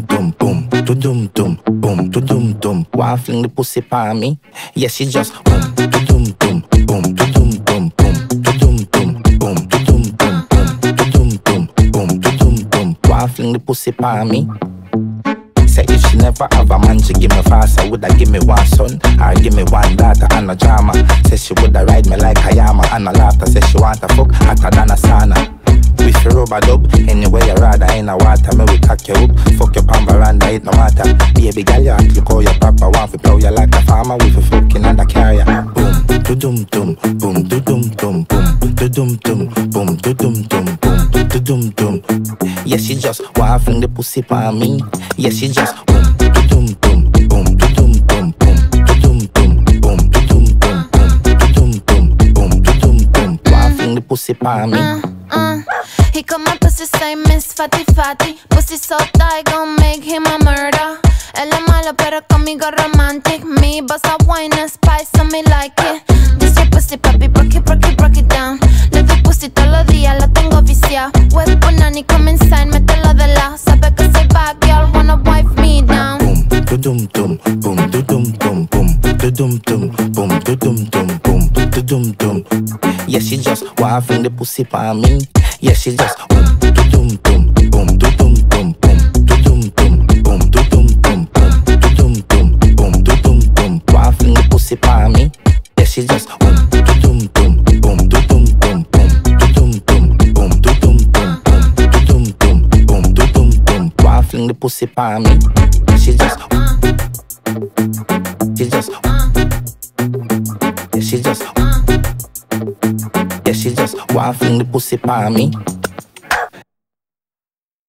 dum boom, do dum dum, boom, do dum dum. One fling the pussy pa me. Yeah, she just boom, do dum dum, boom, do dum dum, boom, do dum dum, boom, do dum dum, boom, do dum dum, boom, do dum dum. One fling the pussy pa me. Say if she never have a man, she give me fast. I woulda give me one son, or give me one daughter and a drama. Say she woulda ride me like a yama and a laughter. Say she want a fuck hotter than a sauna. With your rubber dub, anywhere you rather in a water. Me we cock you up, fuck your pan veranda, it no matter. Baby girl, you act, you call your papa. Want to plow you like a farmer with a fucking under carrier. Boom, do dum dum, boom, do dum dum, boom, do dum dum, boom, do dum dum, boom, do dum dum. Yeah, she just want fling the pussy pa me. Yeah, she just boom, do dum dum, boom, do dum dum, boom, do dum dum, boom, do dum dum, boom, do dum dum, boom, do dum dum. Want fling the pussy pa me. He call my pussy say Miss Fatty Fatty. Pussy so tight, gon' make him a murder. Él es malo pero conmigo romantic. Me boss a wine and spice so me like it. This your pussy papi, break it down. Le doy pussy todos los días, lo tengo viciado. Wet punani, come inside, mételo de lado. Sabe que soy bad girl, wanna wife me down. Boom, do dum dum, boom, do dum dum, boom, do dum dum, boom, do dum dum, boom, do dum dum. Yeah, she just want fling the pussy pa me. Yeah, she just boom, do dum dum, boom, do dum dum, boom, do dum dum, boom, do dum dum, boom, do dum dum, boom, do dum dum. Want fling the pussy pa me. Yeah, she just boom, do dum dum, boom, do dum dum, boom, do dum dum, boom, do dum dum, boom, do dum dum, boom, do dum dum. Want fling the pussy pa me. She just yeah, she just want fling the pussy pa me.